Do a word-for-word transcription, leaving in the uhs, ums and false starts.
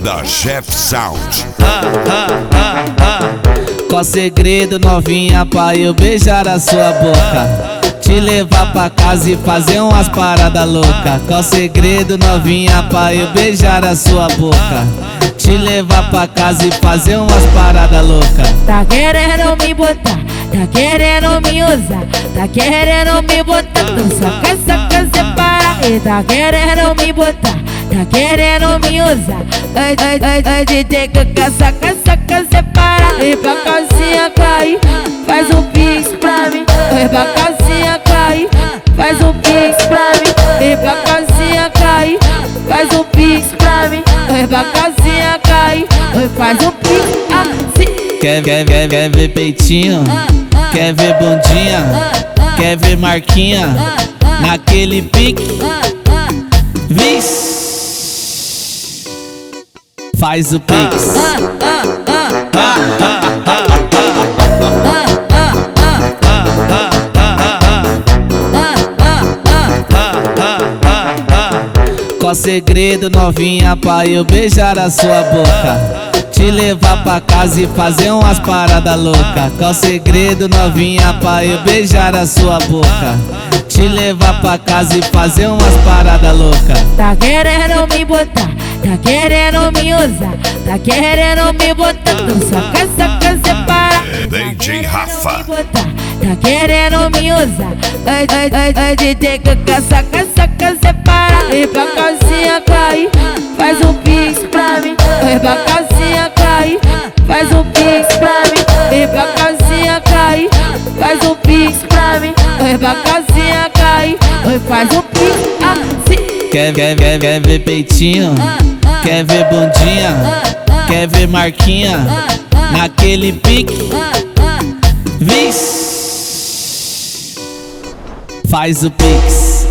da Jeff Sound. Qual segredo, novinha, pra eu beijar a sua boca? Te levar pra casa e fazer umas paradas loucas. Qual segredo, novinha, pra eu beijar a sua boca? Te levar pra casa e fazer umas paradas loucas. Tá querendo me botar, tá querendo me usar, tá querendo me botar, então saca, saca, separa. E tá querendo me botar, tá querendo me usar, ai, ai, ai, ai, de ter que saca, saca, separa. E pra calcinha cair, faz um pix pra mim. E pra calcinha cair, faz um pix pra mim. E pra calcinha cair, faz um pix pra mim. E pra calcinha cair, faz um pix assim. Quer, quer, quer, quer ver peitinho? Quer ver bundinha? Quer ver marquinha? Naquele pique? Vixe! Faz o pix. Qual segredo, novinha, pra eu beijar a sua boca? Te levar pra casa e fazer umas paradas loucas. Qual segredo, novinha, pra eu beijar a sua boca? Te levar pra casa e fazer umas paradas loucas. Tá querendo me botar, tá querendo me usar, tá querendo me botar, então saca, saca, separa. D J Rafa. Tá querendo me usar, ai, ai, ai, ai, de ter que saca, saca, separa. E pra calcinha cair, faz um pix pra mim. E pra calcinha cair, faz um pix pra mim. E pra calcinha cair, faz um pix pra mim. E pra calcinha cair, faz um pix assim. Quer, quer, quer, quer ver peitinho? Quer ver bundinha? Quer ver marquinha? Naquele pique? Vixe! Faz o pix.